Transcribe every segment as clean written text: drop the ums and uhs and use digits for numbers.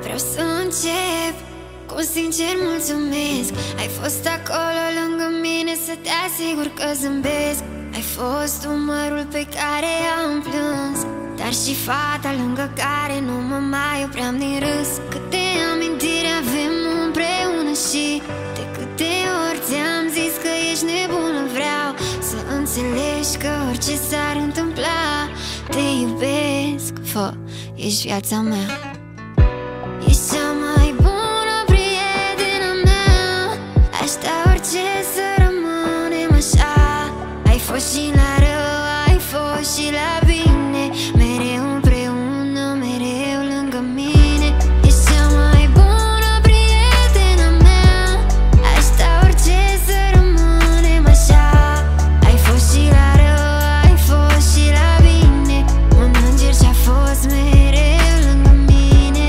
Vreau să încep cu sincer mulțumesc. Ai fost acolo lângă mine să te asigur că zâmbesc. Ai fost umărul pe care am plâns, dar și fata lângă care nu mă mai opream din râs. Câte amintiri avem împreună și de câte ori ți-am zis că ești nebună. Vreau să înțelegi că orice s-ar întâmpla, te iubesc, fă, ești viața mea. Ești cea mai bună prietenă mea. Aș da orice să rămânem așa. Ai fost și la rău, ai fost și la bine, mereu împreună, mereu lângă mine. Ești cea mai bună prietenă mea. Aș da orice să rămânem așa. Ai fost și la rău, ai fost și la bine, un înger ce-a fost mereu lângă mine,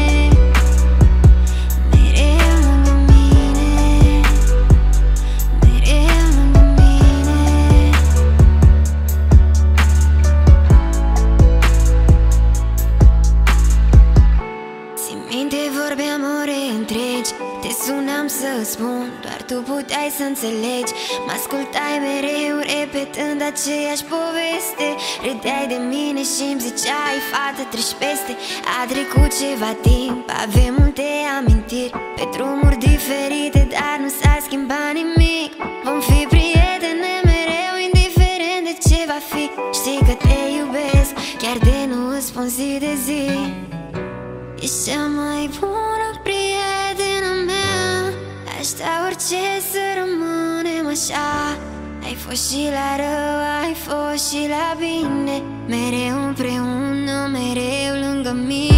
mereu lângă mine, mereu lângă mine. Țin minte, vorbeam ore întregi, te sunam să spun, doar tu puteai să înțelegi. Mă ascultai mereu repetând aceeași poveste. Râdeai de mine și-mi ziceai, fată, treci peste. A trecut ceva timp, avem multe amintiri pe drumuri diferite, dar nu s-a schimbat nimic. Vom fi prietene mereu, indiferent de ce va fi. Știi că te iubesc, chiar de nu îți spun zi de zi. Ești cea mai bună prietenă mea. Aș da orice să rămânem așa. Ai fost și la rău, ai fost și la bine, mereu împreună, mereu lângă mine.